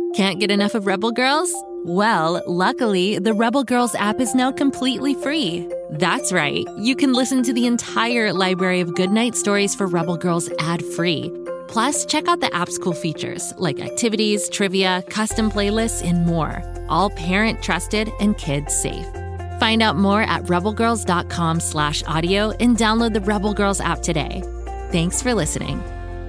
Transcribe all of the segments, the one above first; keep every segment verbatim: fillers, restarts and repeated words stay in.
Can't get enough of Rebel Girls? Well, luckily, the Rebel Girls app is now completely free. That's right. You can listen to the entire library of goodnight stories for Rebel Girls ad-free. Plus, check out the app's cool features like activities, trivia, custom playlists, and more. All parent-trusted and kids-safe. Find out more at rebelgirls.com slash audio and download the Rebel Girls app today. Thanks for listening.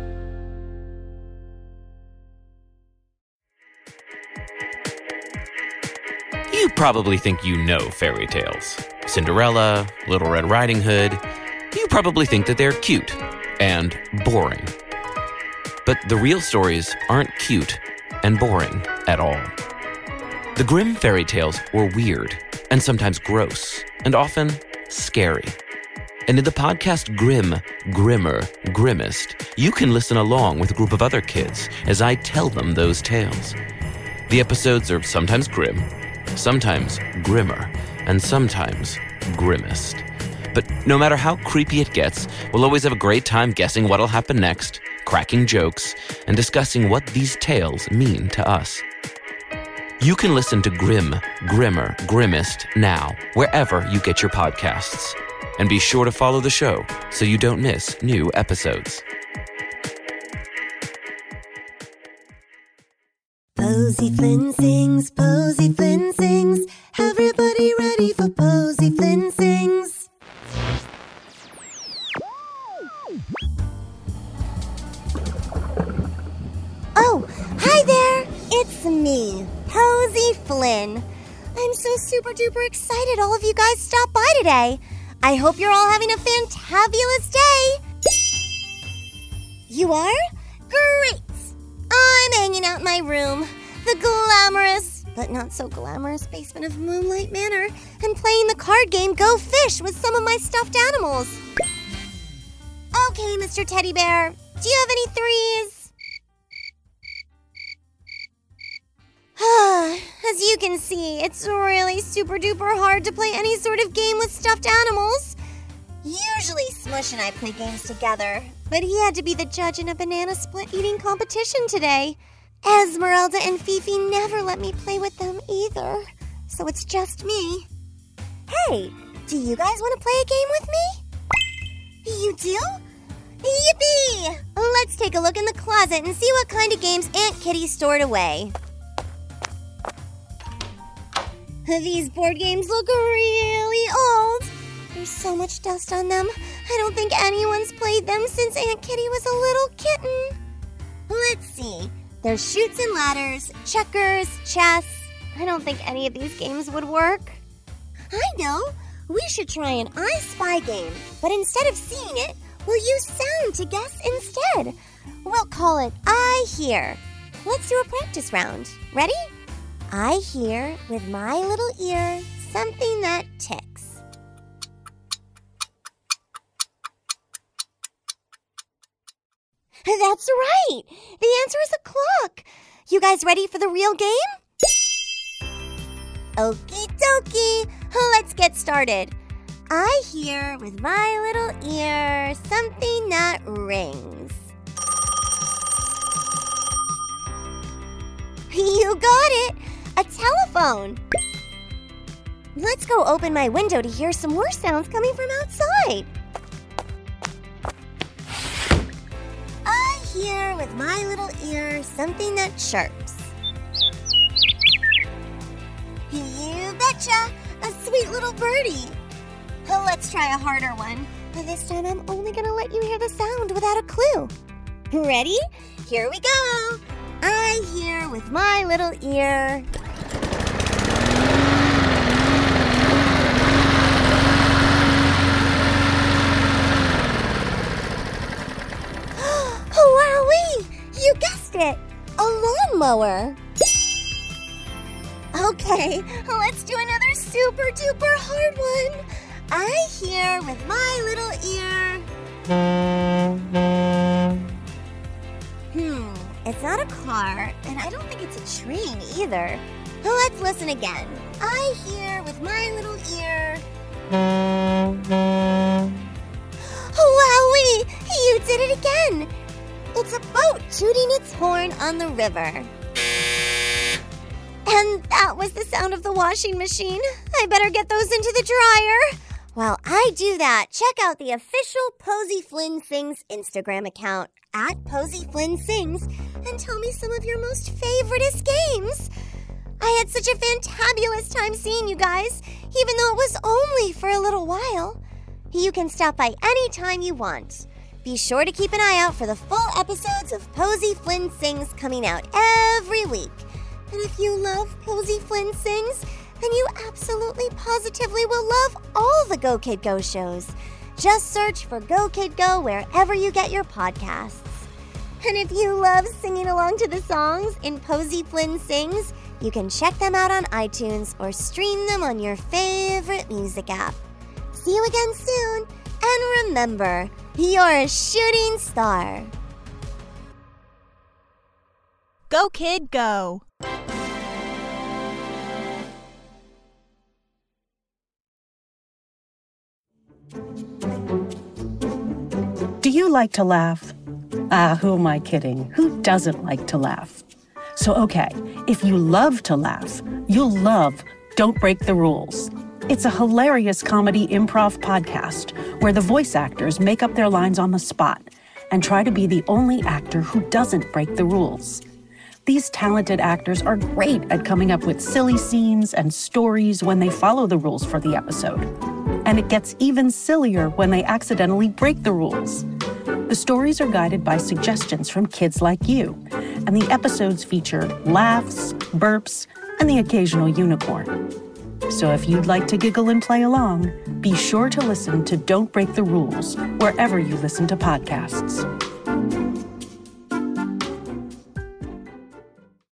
You probably think you know fairy tales. Cinderella, Little Red Riding Hood. You probably think that they're cute and boring. But the real stories aren't cute and boring at all. The Grimm fairy tales were weird and sometimes gross and often scary. And in the podcast Grimm, Grimmer, Grimmest, you can listen along with a group of other kids as I tell them those tales. The episodes are sometimes grim, sometimes grimmer, and sometimes grimmest. But no matter how creepy it gets, we'll always have a great time guessing what'll happen next, cracking jokes, and discussing what these tales mean to us. You can listen to Grimm, Grimmer, Grimmest now, wherever you get your podcasts. And be sure to follow the show so you don't miss new episodes. Posy Flynn sings, Posy Flynn sings. Everybody ready for Posy Flynn sings. Oh, hi there. It's me, Posy Flynn. I'm so super duper excited all of you guys stopped by today. I hope you're all having a fantabulous day. You are? Great. I'm hanging out in my room, the glamorous, but not so glamorous basement of Moonlight Manor, and playing the card game Go Fish with some of my stuffed animals. Okay, Mister Teddy Bear, do you have any threes? As you can see, it's really super duper hard to play any sort of game with stuffed animals. Usually Smush and I play games together, but he had to be the judge in a banana split eating competition today. Esmeralda and Fifi never let me play with them either, so it's just me. Hey, do you guys want to play a game with me? You do? Yippee! Let's take a look in the closet and see what kind of games Aunt Kitty stored away. These board games look really old. There's so much dust on them. I don't think anyone's played them since Aunt Kitty was a little kitten. Let's see. There's Chutes and Ladders, checkers, chess. I don't think any of these games would work. I know. We should try an I Spy game, but instead of seeing it, we'll use sound to guess instead. We'll call it I Hear. Let's do a practice round. Ready? I hear with my little ear something that ticks. That's right! The answer is a clock. You guys ready for the real game? Okie dokie, let's get started. I hear with my little ear something that rings. You got it! A telephone! Let's go open my window to hear some more sounds coming from outside. I hear with my little ear something that chirps. You betcha! A sweet little birdie! Let's try a harder one. This time I'm only gonna let you hear the sound without a clue. Ready? Here we go! I hear with my little ear. Wowee! You guessed it! A lawnmower! Okay, let's do another super duper hard one. I hear with my little ear. Hmm, it's not a car, and I don't think it's a train either. Let's listen again. I hear with my little ear. Wowee! You did it again! It's a boat tooting its horn on the river. And that was the sound of the washing machine. I better get those into the dryer. While I do that, check out the official Posey Flynn Sings Instagram account, at Posey Flynn Sings, and tell me some of your most favoritist games. I had such a fantabulous time seeing you guys, even though it was only for a little while. You can stop by anytime you want. Be sure to keep an eye out for the full episodes of Posey Flynn Sings coming out every week. And if you love Posey Flynn Sings, then you absolutely positively will love all the Go Kid Go shows. Just search for Go Kid Go wherever you get your podcasts. And if you love singing along to the songs in Posey Flynn Sings, you can check them out on iTunes or stream them on your favorite music app. See you again soon, and remember, you're a shooting star. Go Kid Go! Do you like to laugh? Ah, who am I kidding? Who doesn't like to laugh? So, okay, if you love to laugh, you'll love Don't Break the Rules. It's a hilarious comedy improv podcast where the voice actors make up their lines on the spot and try to be the only actor who doesn't break the rules. These talented actors are great at coming up with silly scenes and stories when they follow the rules for the episode. And it gets even sillier when they accidentally break the rules. The stories are guided by suggestions from kids like you, and the episodes feature laughs, burps, and the occasional unicorn. So if you'd like to giggle and play along, be sure to listen to Don't Break the Rules wherever you listen to podcasts.